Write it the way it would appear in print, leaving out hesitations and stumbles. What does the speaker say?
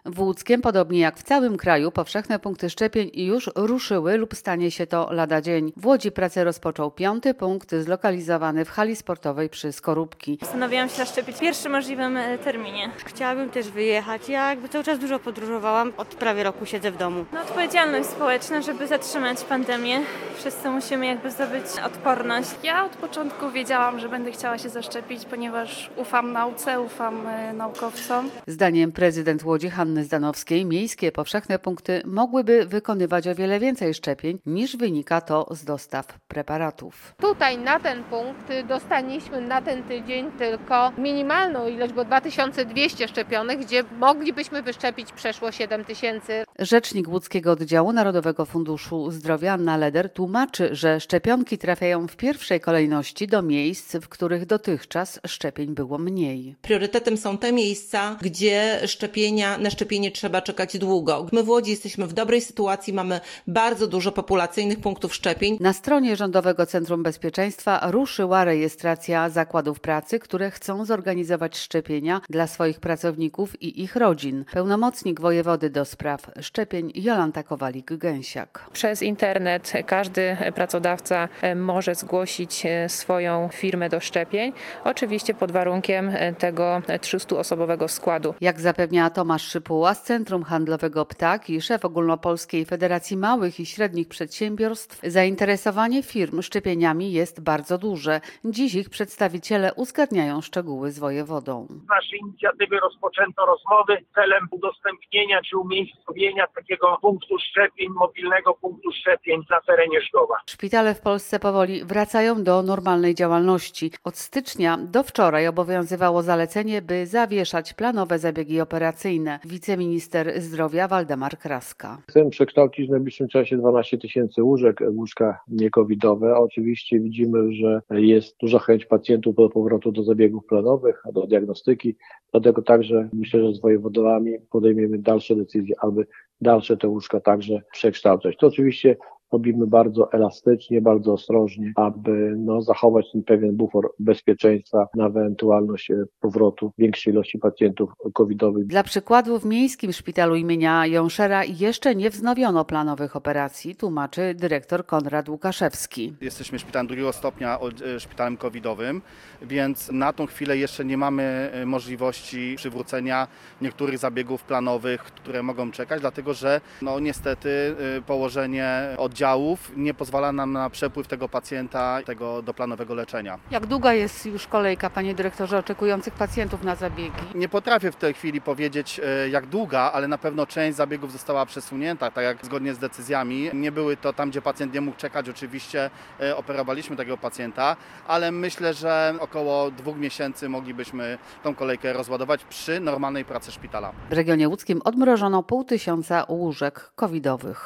W Łódzkiem, podobnie jak w całym kraju, powszechne punkty szczepień już ruszyły lub stanie się to lada dzień. W Łodzi pracę rozpoczął 5. punkt zlokalizowany w hali sportowej przy Skorupki. Postanowiłam się zaszczepić w pierwszym możliwym terminie. Chciałabym też wyjechać. Ja cały czas dużo podróżowałam. Od prawie roku siedzę w domu. Odpowiedzialność społeczna, żeby zatrzymać pandemię. Wszyscy musimy zdobyć odporność. Ja od początku wiedziałam, że będę chciała się zaszczepić, ponieważ ufam nauce, ufam naukowcom. Zdaniem prezydent Łodzi Hanny Zdanowskiej miejskie powszechne punkty mogłyby wykonywać o wiele więcej szczepień niż wynika to z dostaw preparatów. Tutaj na ten punkt dostaliśmy na ten tydzień tylko minimalną ilość, bo 2200 szczepionek, gdzie moglibyśmy wyszczepić przeszło 7000. Rzecznik Łódzkiego Oddziału Narodowego Funduszu Zdrowia Anna Leder tłumaczy, że szczepionki trafiają w pierwszej kolejności do miejsc, w których dotychczas szczepień było mniej. Priorytetem są te miejsca, gdzie na szczepienie trzeba czekać długo. My w Łodzi jesteśmy w dobrej sytuacji, mamy bardzo dużo populacyjnych punktów szczepień. Na stronie Rządowego Centrum Bezpieczeństwa ruszyła rejestracja zakładów pracy, które chcą zorganizować szczepienia dla swoich pracowników i ich rodzin. Pełnomocnik wojewody do spraw szczepień Jolanta Kowalik-Gęsiak. Przez internet każdy pracodawca może zgłosić swoją firmę do szczepień, oczywiście pod warunkiem tego 300-osobowego składu. Jak zapewnia Tomasz Szypuła z Centrum Handlowego Ptak i szef Ogólnopolskiej Federacji Małych i Średnich Przedsiębiorstw, zainteresowanie firm szczepieniami jest bardzo duże. Dziś ich przedstawiciele uzgadniają szczegóły z wojewodą. Z naszej inicjatywy rozpoczęto rozmowy celem udostępnienia czy umiejscowienia takiego punktu szczepień, mobilnego punktu szczepień na terenie Szkoła. Szpitale w Polsce powoli wracają do normalnej działalności. Od stycznia do wczoraj obowiązywało zalecenie, by zawieszać planowe zabiegi operacyjne. Wiceminister zdrowia Waldemar Kraska. Chcemy przekształcić w najbliższym czasie 12 000 łóżek, łóżka niecovidowe. Oczywiście widzimy, że jest duża chęć pacjentów do powrotu do zabiegów planowych, do diagnostyki. Dlatego także myślę, że z wojewodami podejmiemy dalsze decyzje, aby dalsze te łóżka także przekształcać. To oczywiście robimy bardzo elastycznie, bardzo ostrożnie, aby zachować ten pewien bufor bezpieczeństwa na ewentualność powrotu większej ilości pacjentów covidowych. Dla przykładu w Miejskim Szpitalu imienia Jąszera jeszcze nie wznowiono planowych operacji, tłumaczy dyrektor Konrad Łukaszewski. Jesteśmy szpitalem drugiego stopnia, szpitalem covidowym, więc na tą chwilę jeszcze nie mamy możliwości przywrócenia niektórych zabiegów planowych, które mogą czekać, dlatego że niestety położenie oddziałów nie pozwala nam na przepływ tego pacjenta do planowego leczenia. Jak długa jest już kolejka, panie dyrektorze, oczekujących pacjentów na zabiegi? Nie potrafię w tej chwili powiedzieć jak długa, ale na pewno część zabiegów została przesunięta, tak jak zgodnie z decyzjami. Nie były to tam, gdzie pacjent nie mógł czekać, oczywiście operowaliśmy tego pacjenta, ale myślę, że około 2 miesięcy moglibyśmy tą kolejkę rozładować przy normalnej pracy szpitala. W regionie łódzkim odmrożono 500 łóżek covidowych.